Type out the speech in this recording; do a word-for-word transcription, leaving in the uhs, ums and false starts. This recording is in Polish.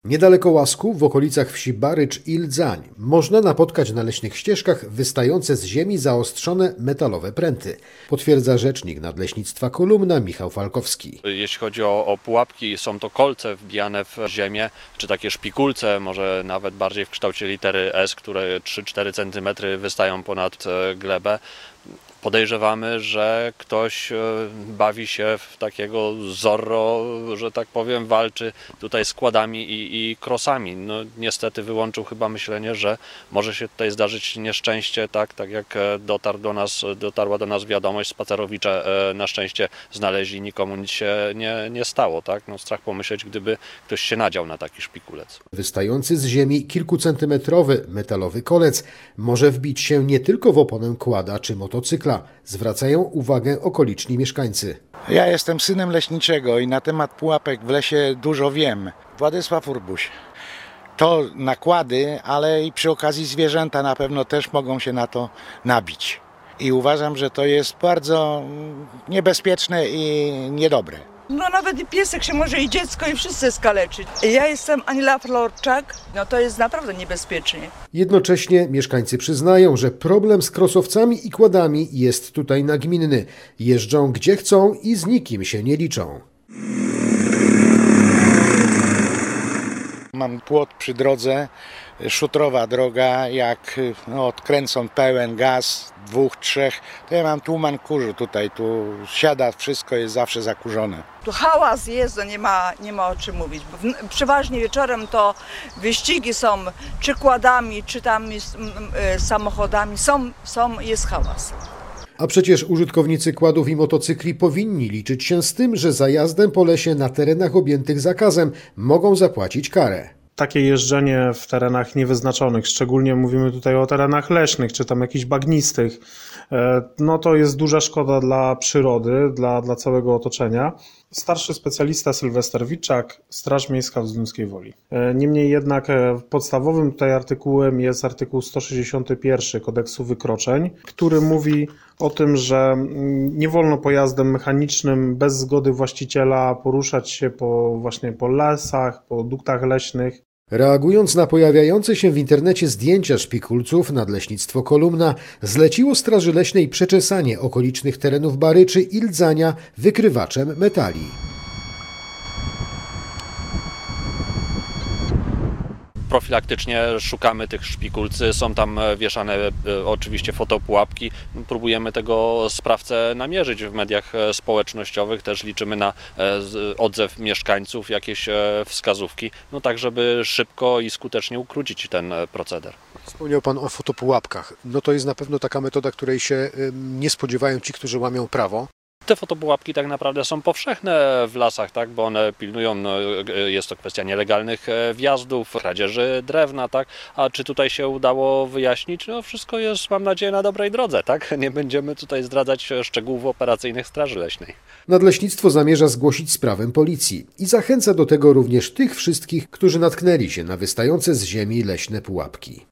Niedaleko Łasku, w okolicach wsi Barycz i Ldzań, można napotkać na leśnych ścieżkach wystające z ziemi zaostrzone metalowe pręty, potwierdza rzecznik Nadleśnictwa Kolumna Michał Falkowski. Jeśli chodzi o, o pułapki, są to kolce wbijane w ziemię, czy takie szpikulce, może nawet bardziej w kształcie litery S, które trzy cztery centymetry wystają ponad glebę. Podejrzewamy, że ktoś bawi się w takiego Zorro, że tak powiem, walczy tutaj z kładami i, i krosami. No, niestety wyłączył chyba myślenie, że może się tutaj zdarzyć nieszczęście, tak, tak jak dotarł do nas, dotarła do nas wiadomość, spacerowicze na szczęście znaleźli, nikomu nic się nie, nie stało. Tak? No, strach pomyśleć, gdyby ktoś się nadział na taki szpikulec. Wystający z ziemi kilkucentymetrowy metalowy kolec może wbić się nie tylko w oponę kłada czy motocykla, zwracają uwagę okoliczni mieszkańcy. Ja jestem synem leśniczego i na temat pułapek w lesie dużo wiem. Władysław Urbuś. To nakłady, ale i przy okazji zwierzęta na pewno też mogą się na to nabić. I uważam, że to jest bardzo niebezpieczne i niedobre. No nawet i piesek się może, i dziecko, i wszyscy skaleczyć. Ja jestem Aniela Florczak, no to jest naprawdę niebezpiecznie. Jednocześnie mieszkańcy przyznają, że problem z krosowcami i kładami jest tutaj nagminny. Jeżdżą gdzie chcą i z nikim się nie liczą. Mam płot przy drodze, szutrowa droga, jak no, odkręcą pełen gaz, dwóch, trzech, to ja mam tłuman kurzu tutaj, tu siada, wszystko jest zawsze zakurzone. Tu hałas jest, no nie ma, nie ma o czym mówić. Bo w, przeważnie wieczorem to wyścigi są czy kładami, czy tam y, samochodami, są, są, jest hałas. A przecież użytkownicy kładów i motocykli powinni liczyć się z tym, że za jazdę po lesie na terenach objętych zakazem mogą zapłacić karę. Takie jeżdżenie w terenach niewyznaczonych, szczególnie mówimy tutaj o terenach leśnych, czy tam jakichś bagnistych, no to jest duża szkoda dla przyrody, dla, dla całego otoczenia. Starszy specjalista Sylwester Witczak, Straż Miejska w Zduńskiej Woli. Niemniej jednak podstawowym tutaj artykułem jest artykuł sto sześćdziesiąty pierwszy Kodeksu Wykroczeń, który mówi o tym, że nie wolno pojazdem mechanicznym bez zgody właściciela poruszać się po, właśnie po lasach, po duktach leśnych. Reagując na pojawiające się w internecie zdjęcia szpikulców, Nadleśnictwo Kolumna zleciło Straży Leśnej przeczesanie okolicznych terenów Baryczy i Ldzania wykrywaczem metali. Profilaktycznie szukamy tych szpikulcy, są tam wieszane oczywiście fotopułapki, próbujemy tego sprawcę namierzyć w mediach społecznościowych, też liczymy na odzew mieszkańców, jakieś wskazówki, no tak żeby szybko i skutecznie ukrócić ten proceder. Wspomniał Pan o fotopułapkach, no to jest na pewno taka metoda, której się nie spodziewają ci, którzy łamią prawo. Te fotopułapki tak naprawdę są powszechne w lasach, tak, bo one pilnują, no, jest to kwestia nielegalnych wjazdów, kradzieży drewna, tak, a czy tutaj się udało wyjaśnić, no wszystko jest, mam nadzieję, na dobrej drodze, tak, nie będziemy tutaj zdradzać szczegółów operacyjnych Straży Leśnej. Nadleśnictwo zamierza zgłosić sprawę policji i zachęca do tego również tych wszystkich, którzy natknęli się na wystające z ziemi leśne pułapki.